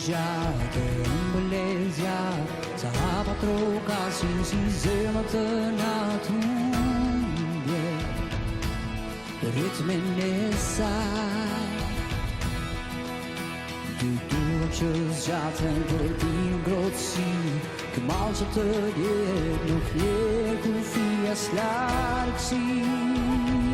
de embeleza, sahaba troca sin zemata na tumbie, ritme nessa. Du doortjes zaten door die grotsie, kemaal zat er nog meer koffie slaat ik zien.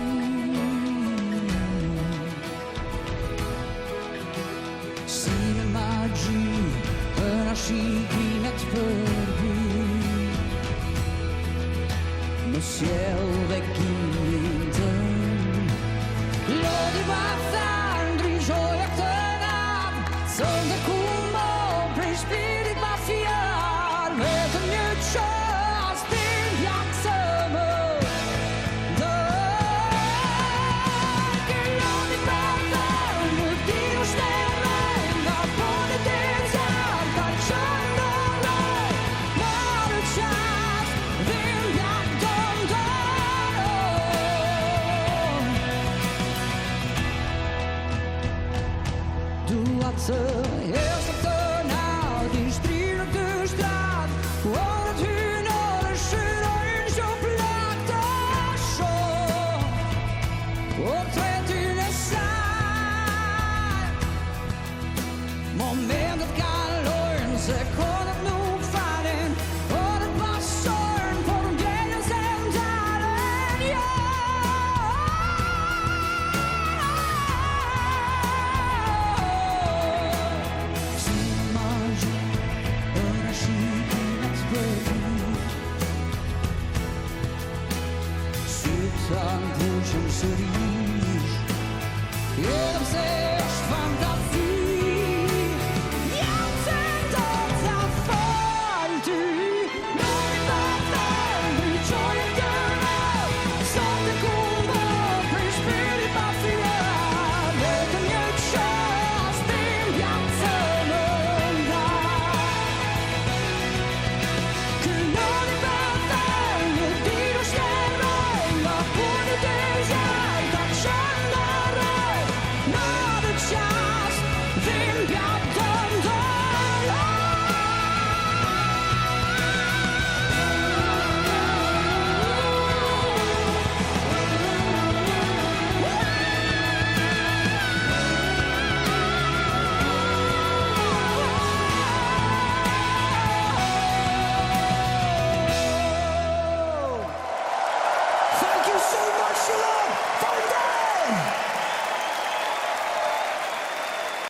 Nasci net perdu no ciel weggieten. Lodi battandri gioia tenab, zonder kummer, prispirit mafiar, met een nieuwtje als din jaksame. Lodi battandri dino stemmen, dat både den zijn, dat Eerst op de naald, die strijd op de straat, waar het hun alles in zo plakt als zo. Op 20